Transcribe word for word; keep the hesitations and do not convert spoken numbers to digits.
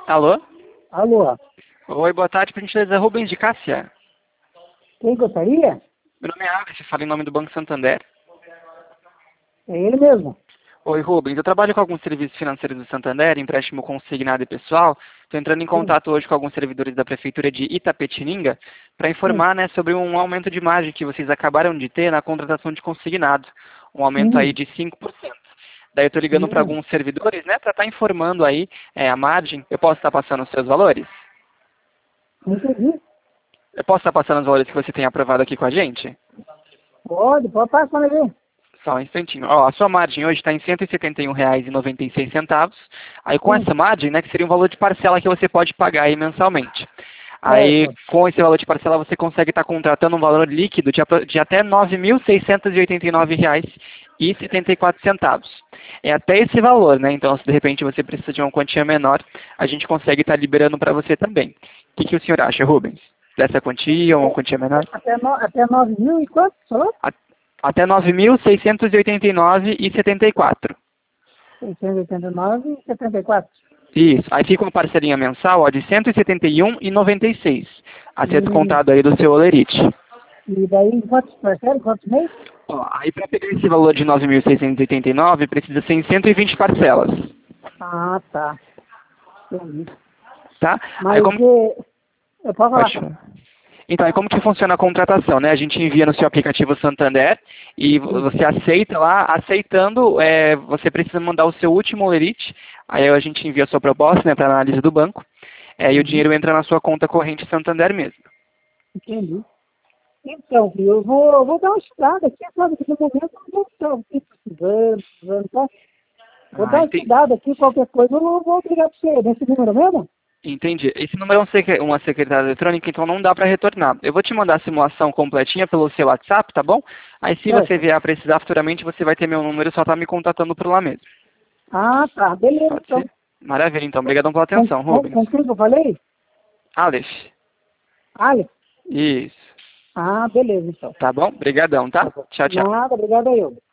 Alô? Alô? Oi, boa tarde, por gentileza, Rubens de Cássia. Quem gostaria? Meu nome é Alex, fala em nome do Banco Santander. É ele mesmo. Oi, Rubens, eu trabalho com alguns serviços financeiros do Santander, empréstimo consignado e pessoal. Estou entrando em Sim. contato hoje com alguns servidores da Prefeitura de Itapetininga para Sim. informar, né, sobre um aumento de margem que vocês acabaram de ter na contratação de consignado. Um aumento aí Hum. de cinco por cento. Daí eu estou ligando para Hum. alguns servidores, né, para estar informando aí é, a margem. Eu posso estar passando os seus valores? Não entendi. Eu posso estar passando os valores que você tem aprovado aqui com a gente? Pode, pode passar para ver. Só um instantinho. Ó, a sua margem hoje está em cento e setenta e um reais e noventa e seis centavos. Aí com Sim. essa margem, né, que seria um valor de parcela que você pode pagar aí mensalmente. Aí Certo. com esse valor de parcela você consegue estar contratando um valor líquido de, apro- de até nove mil seiscentos e oitenta e nove reais e setenta e quatro centavos. É até esse valor, né? Então se de repente você precisa de uma quantia menor, a gente consegue estar liberando para você também. O que, que o senhor acha, Rubens? Dessa quantia ou uma É, quantia menor? até, no, até nove mil e quanto? Falou? A- Até nove mil seiscentos e oitenta e nove e setenta e quatro. seiscentos e oitenta e nove e setenta e quatro. Isso. Aí fica uma parcelinha mensal ó, de cento e setenta e um e noventa e seis. A ser E, descontado aí do seu olerite. e daí, quantos parcelas? Quantos meses? Ó, aí para pegar esse valor de nove mil seiscentos e oitenta e nove precisa ser em cento e vinte parcelas. Ah, tá. Entendi. Tá? Aí Mas como... eh, eu posso falar? Pode falar. Então, aí como que funciona a contratação, né? A gente envia no seu aplicativo Santander e Sim. você aceita lá, aceitando, é, você precisa mandar o seu último olerite, aí a gente envia a sua proposta, né, para análise do banco, é, e o Uhum. dinheiro entra na sua conta corrente Santander mesmo. Entendi. Então, filho, eu vou, eu vou dar uma estudada aqui, sabe? Que no momento eu não vou estar aqui precisando, precisando, tá? Vou dar Ah, uma entendi. estudada aqui, qualquer coisa, eu vou vou ligar para você. Nesse número mesmo? Entendi. Esse número é um secre- uma secretária eletrônica, então não dá para retornar. Eu vou te mandar a simulação completinha pelo seu WhatsApp, tá bom? Aí se você Certo. vier a precisar futuramente, você vai ter meu número, só tá me contatando por lá mesmo. Ah, tá. Beleza, Pode então. ser? Maravilha, então. Obrigadão pela Com, atenção, com, Rubens. com quem que eu falei? Aleph. Alex? Isso. Ah, beleza, então. Tá bom? Obrigadão, Tá tá? bom. Tchau, tchau. Nada, obrigado a eu.